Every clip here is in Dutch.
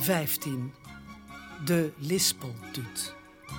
15. De lispeltuut.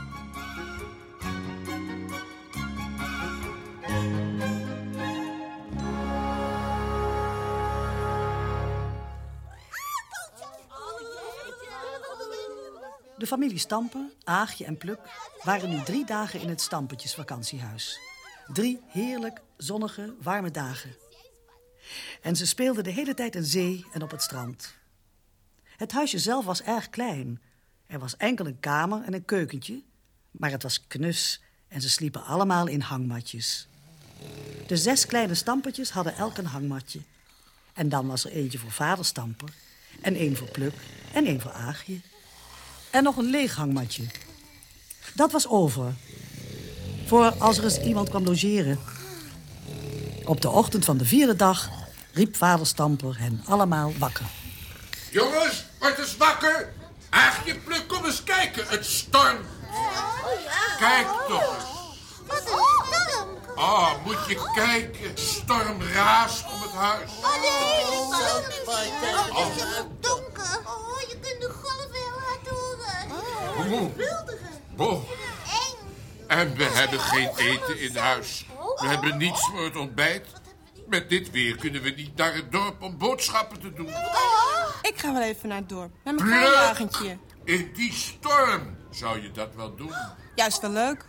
De familie Stamper, Aagje en Pluk waren nu 3 dagen in het Stampertjesvakantiehuis. 3 heerlijk, zonnige, warme dagen. En ze speelden de hele tijd in zee en op het strand. Het huisje zelf was erg klein. Er was enkel een kamer en een keukentje, maar het was knus en ze sliepen allemaal in hangmatjes. De 6 kleine Stampertjes hadden elk een hangmatje. En dan was er eentje voor vader Stamper en 1 voor Pluk en 1 voor Aagje. En nog een leeg hangmatje. Dat was over. Voor als er eens iemand kwam logeren. Op de ochtend van de 4e dag riep vader Stamper hen allemaal wakker. Jongens, word eens wakker. Aagje, Pluk, kom eens kijken. Het stormt. Kijk toch eens. Wat een storm. Oh, moet je kijken. Storm raast om het huis. Oh nee, het is donker. Oh, je kunt de golven heel hard horen. Boh. En we hebben geen eten in huis. We hebben niets voor het ontbijt. Met dit weer kunnen we niet naar het dorp om boodschappen te doen. Ik ga wel even naar het dorp. Met mijn kruiwagentje. In die storm zou je dat wel doen. Juist wel leuk.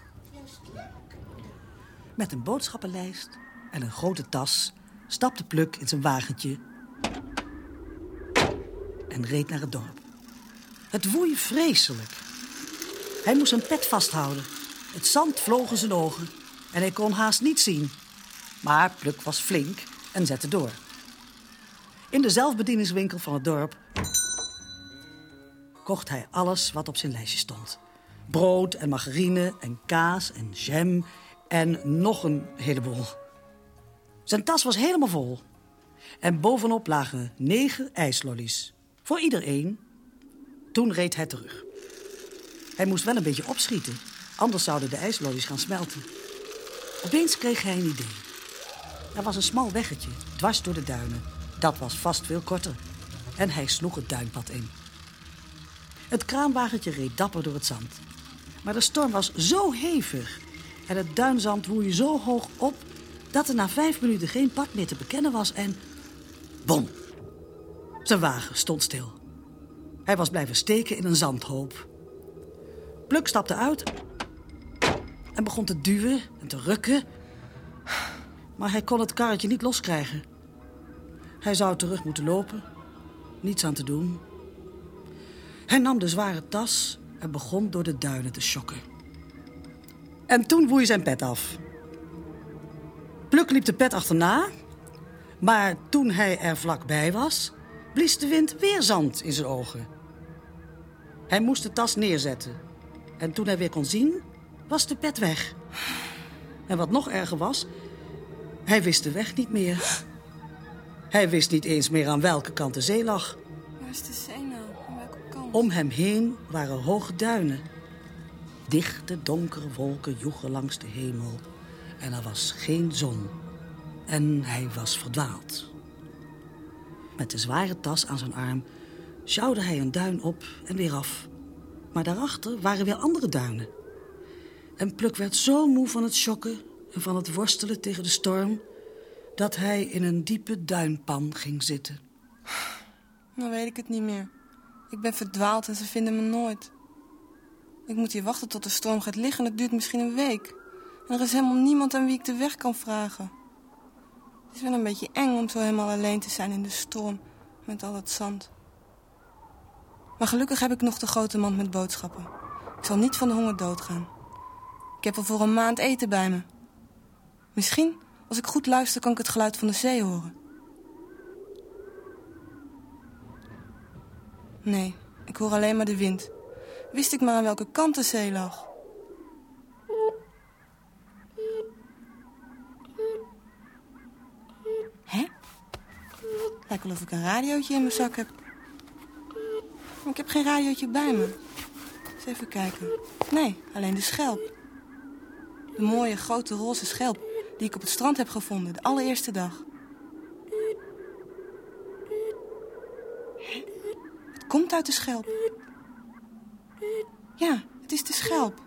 Met een boodschappenlijst en een grote tas stapte Pluk in zijn wagentje en reed naar het dorp. Het woei vreselijk. Hij moest zijn pet vasthouden. Het zand vloog in zijn ogen en hij kon haast niet zien. Maar Pluk was flink en zette door. In de zelfbedieningswinkel van het dorp kocht hij alles wat op zijn lijstje stond. Brood en margarine en kaas en jam en nog een heleboel. Zijn tas was helemaal vol. En bovenop lagen 9 ijslollies. Voor iedereen. Toen reed hij terug. Hij moest wel een beetje opschieten. Anders zouden de ijslollies gaan smelten. Opeens kreeg hij een idee. Er was een smal weggetje, dwars door de duinen. Dat was vast veel korter. En hij sloeg het duinpad in. Het kraanwagentje reed dapper door het zand. Maar de storm was zo hevig en het duinzand woei zo hoog op dat er na 5 minuten geen pad meer te bekennen was en... Bom! Zijn wagen stond stil. Hij was blijven steken in een zandhoop. Pluk stapte uit en begon te duwen en te rukken. Maar hij kon het karretje niet loskrijgen. Hij zou terug moeten lopen. Niets aan te doen. Hij nam de zware tas en begon door de duinen te sjokken. En toen woei zijn pet af. Pluk liep de pet achterna. Maar toen hij er vlakbij was, blies de wind weer zand in zijn ogen. Hij moest de tas neerzetten. En toen hij weer kon zien, was de pet weg. En wat nog erger was, hij wist de weg niet meer. Hij wist niet eens meer aan welke kant de zee lag. Waar is de zee nou? Aan welke kant? Om hem heen waren hoge duinen. Dichte, donkere wolken joegen langs de hemel. En er was geen zon. En hij was verdwaald. Met de zware tas aan zijn arm sjouwde hij een duin op en weer af. Maar daarachter waren weer andere duinen. En Pluk werd zo moe van het sjokken en van het worstelen tegen de storm dat hij in een diepe duinpan ging zitten. Dan weet ik het niet meer. Ik ben verdwaald en ze vinden me nooit. Ik moet hier wachten tot de storm gaat liggen en het duurt misschien een week. En er is helemaal niemand aan wie ik de weg kan vragen. Het is wel een beetje eng om zo helemaal alleen te zijn in de storm met al dat zand. Maar gelukkig heb ik nog de grote mand met boodschappen. Ik zal niet van de honger doodgaan. Ik heb wel voor een maand eten bij me. Misschien, als ik goed luister, kan ik het geluid van de zee horen. Nee, ik hoor alleen maar de wind. Wist ik maar aan welke kant de zee lag. Hè? Lijkt wel of ik een radiootje in mijn zak heb. Maar ik heb geen radiootje bij me. Eens even kijken. Nee, alleen de schelp. De mooie, grote, roze schelp die ik op het strand heb gevonden, de allereerste dag. Hè? Wat Het komt uit de schelp. Ja, het is de schelp.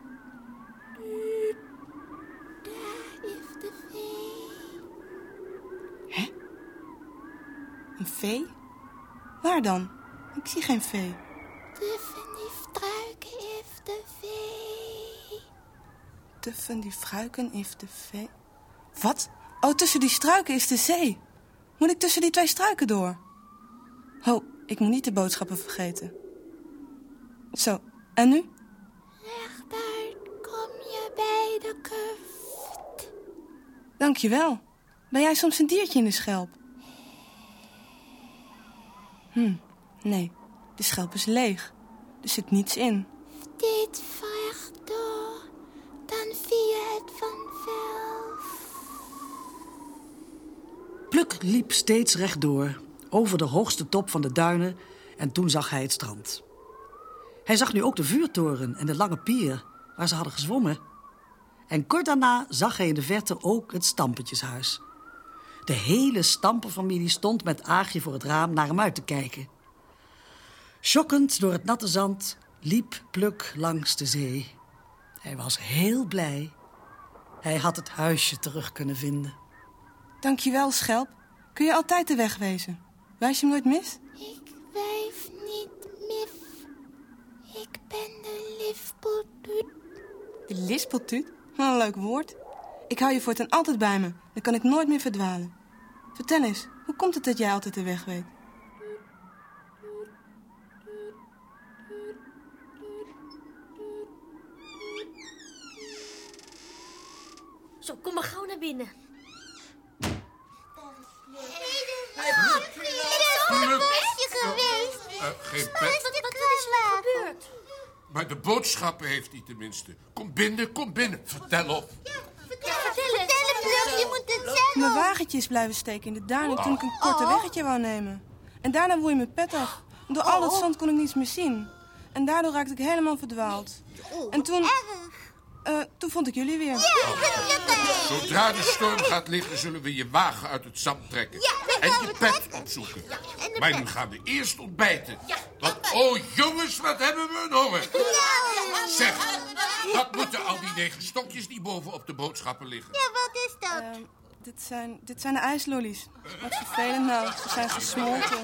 Daar is de vee. Hè? Een vee? Waar dan? Ik zie geen vee. Tussen die struiken is de vee. Tussen die struiken is de vee. Wat? Oh, tussen die struiken is de zee. Moet ik tussen die 2 struiken door? Oh, ik moet niet de boodschappen vergeten. Zo, en nu? Rechtuit kom je bij de kust. Dank je wel. Ben jij soms een diertje in de schelp? Nee, de schelp is leeg. Er zit niets in. Steeds rechtdoor, dan zie je het vanzelf. Pluk liep steeds rechtdoor, over de hoogste top van de duinen en toen zag hij het strand. Hij zag nu ook de vuurtoren en de lange pier waar ze hadden gezwommen. En kort daarna zag hij in de verte ook het Stampertjeshuis. De hele Stamperfamilie stond met Aagje voor het raam naar hem uit te kijken. Schokkend door het natte zand liep Pluk langs de zee. Hij was heel blij. Hij had het huisje terug kunnen vinden. Dank je wel, schelp. Kun je altijd de weg wijzen? Wijs je hem nooit mis? Ik wijs niet mis. Ik ben de lispeltuut. De lispeltuut? Wat een leuk woord. Ik hou je voortaan altijd bij me. Dan kan ik nooit meer verdwalen. Vertel eens, hoe komt het dat jij altijd de weg weet? Zo, kom maar gauw naar binnen. Geen pet. Wat is er gebeurd? Maar de boodschappen heeft hij tenminste. Kom binnen. Vertel op. Vertel eens. Je moet het zeggen. Mijn wagentje is blijven steken in de duinen toen ik een korte weggetje wou nemen. En daarna woei mijn pet af. Door al dat zand kon ik niets meer zien. En daardoor raakte ik helemaal verdwaald. En toen vond ik jullie weer. Zodra de storm gaat liggen, zullen we je wagen uit het zand trekken. En je pet opzoeken. Maar nu gaan we eerst ontbijten. Want, oh jongens, wat hebben we een honger. Zeg, wat moeten al die 9 stokjes die boven op de boodschappen liggen? Ja, wat is dat? Dit zijn de ijslollies. Wat vervelend nou, ze zijn gesmolten.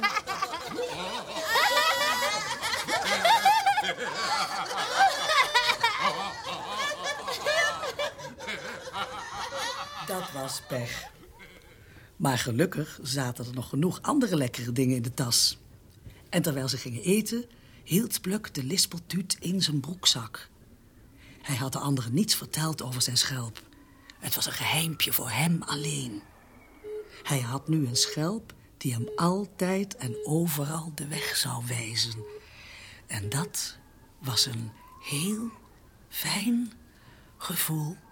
Dat was pech. Maar gelukkig zaten er nog genoeg andere lekkere dingen in de tas. En terwijl ze gingen eten, hield Pluk de lispeltuut in zijn broekzak. Hij had de anderen niets verteld over zijn schelp. Het was een geheimpje voor hem alleen. Hij had nu een schelp die hem altijd en overal de weg zou wijzen. En dat was een heel fijn gevoel.